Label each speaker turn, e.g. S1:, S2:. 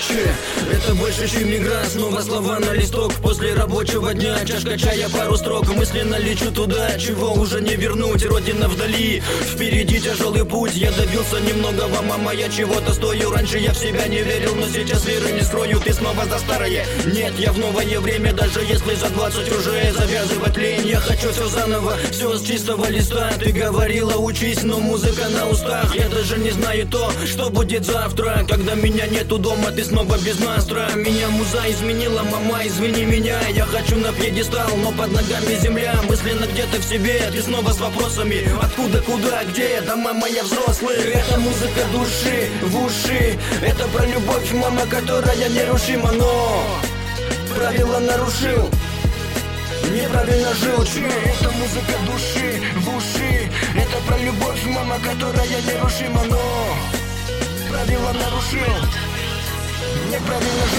S1: души. Это больше, чем игра, снова слова на листок. После рабочего дня чашка чая, пару строк. Мысленно лечу туда, чего уже не вернуть. Родина вдали, впереди тяжелый путь. Я добился немногого, мама, я чего-то стою. Раньше я в себя не верил, но сейчас веры не скрою. Ты снова за старое? Нет, я в новое время. Даже если за 20 уже завязывать лень. Я хочу все заново, все с чистого листа. Ты говорила, учись, но музыка на устах. Я даже не знаю то, что будет завтра. Когда меня нету дома, ты снова без настроя. Меня муза изменила, мама, извини меня. Я хочу на пьедестал, но под ногами земля. Мысленно где-то в себе, ты снова с вопросами. Откуда, куда, где, да мама, я взрослый. Это музыка души, в уши. Это про любовь, мама, которая нерушима. Но правила нарушил, неправильно жил. Это музыка души, в уши. Это про любовь, мама, которая нерушима. Но правила нарушил, неправильно жил.